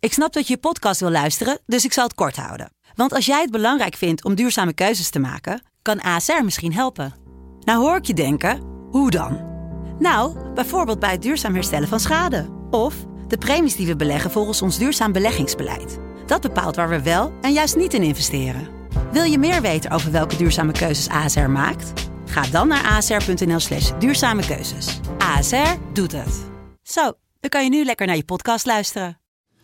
Ik snap dat je podcast wil luisteren, dus ik zal het kort houden. Want als jij het belangrijk vindt om duurzame keuzes te maken, kan ASR misschien helpen. Nou hoor ik je denken, hoe dan? Nou, bijvoorbeeld bij het duurzaam herstellen van schade. Of de premies die we beleggen volgens ons duurzaam beleggingsbeleid. Dat bepaalt waar we wel en juist niet in investeren. Wil je meer weten over welke duurzame keuzes ASR maakt? Ga dan naar asr.nl/duurzame keuzes. ASR doet het. Zo, dan kan je nu lekker naar je podcast luisteren.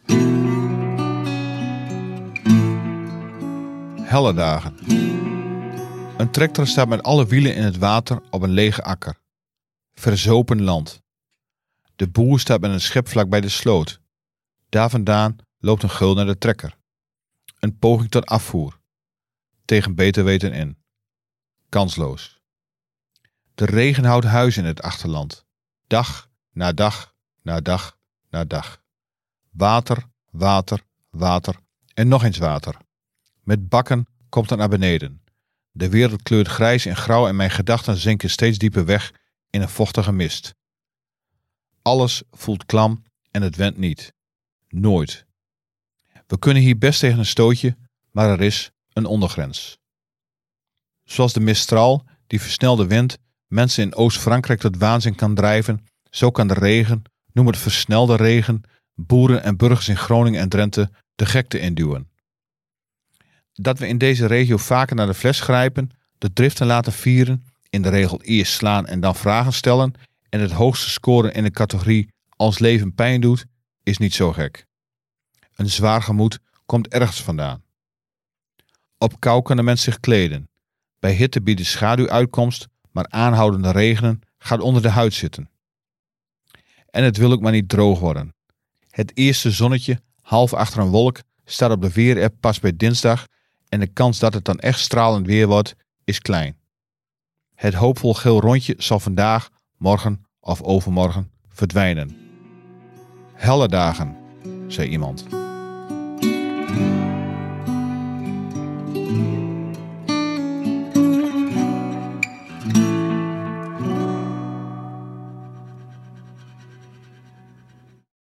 Helle dagen. Een tractor staat met alle wielen in het water op een lege akker. Verzopen land. De boer staat met een schep vlak bij de sloot. Daar vandaan loopt een geul naar de trekker. Een poging tot afvoer. Tegen beter weten in. Kansloos. De regen houdt huis in het achterland. Dag na dag na dag na dag. Water, water, water en nog eens water. Met bakken komt het naar beneden. De wereld kleurt grijs en grauw en mijn gedachten zinken steeds dieper weg in een vochtige mist. Alles voelt klam en het went niet. Nooit. We kunnen hier best tegen een stootje, maar er is een ondergrens. Zoals de Mistral, die versnelde wind, mensen in Oost-Frankrijk tot waanzin kan drijven, zo kan de regen, noem het versnelde regen, boeren en burgers in Groningen en Drenthe de gekte induwen. Dat we in deze regio vaker naar de fles grijpen, de driften laten vieren, in de regel eerst slaan en dan vragen stellen en het hoogste scoren in de categorie als leven pijn doet, is niet zo gek. Een zwaar gemoed komt ergens vandaan. Op kou kan de mens zich kleden. Bij hitte biedt schaduw uitkomst, maar aanhoudende regenen gaat onder de huid zitten. En het wil ook maar niet droog worden. Het eerste zonnetje, half achter een wolk, staat op de weerapp pas bij dinsdag en de kans dat het dan echt stralend weer wordt, is klein. Het hoopvol geel rondje zal vandaag, morgen of overmorgen verdwijnen. Helle dagen, zei iemand.